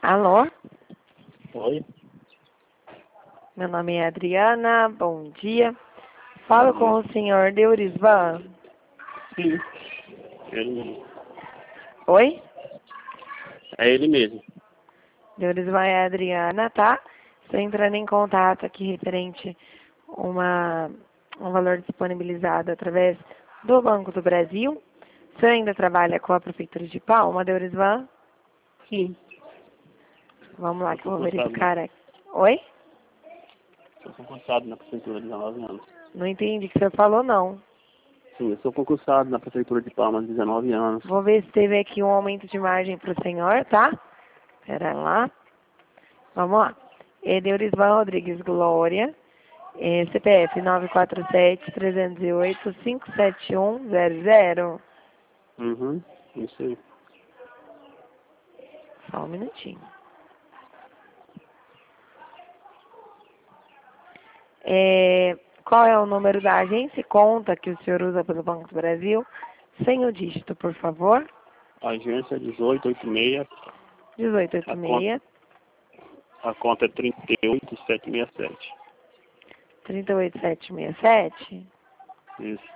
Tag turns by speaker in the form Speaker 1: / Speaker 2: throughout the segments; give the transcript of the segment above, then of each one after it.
Speaker 1: Alô?
Speaker 2: Oi?
Speaker 1: Meu nome é Adriana, bom dia. Falo com o senhor Deurisvan.
Speaker 2: Sim, ele mesmo.
Speaker 1: Oi?
Speaker 2: É ele mesmo.
Speaker 1: Deurisvan é a Adriana, tá? Estou entrando em contato aqui referente um valor disponibilizado através do Banco do Brasil. O senhor ainda trabalha com a Prefeitura de Palma, Deurisvan?
Speaker 2: Sim.
Speaker 1: Vamos lá que eu vou
Speaker 2: Concursado,
Speaker 1: verificar aqui. Oi?
Speaker 2: Sou concursado na prefeitura de 19 anos.
Speaker 1: Não entendi o que o senhor falou, não.
Speaker 2: Sim, eu sou concursado na prefeitura de Palmas há 19 anos.
Speaker 1: Vou ver se teve aqui um aumento de margem para o senhor, tá? Pera lá. Vamos lá. Deurisvan Rodrigues Glória. CPF 947-308-57100.
Speaker 2: Uhum, isso aí.
Speaker 1: Só um minutinho. Qual é o número da agência e conta que o senhor usa pelo Banco do Brasil? Sem o dígito, por favor.
Speaker 2: Agência 1886, a conta,
Speaker 1: 1886
Speaker 2: a conta é 38767.
Speaker 1: 38767.
Speaker 2: Isso.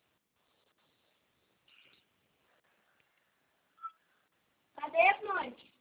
Speaker 3: Cadê, mãe?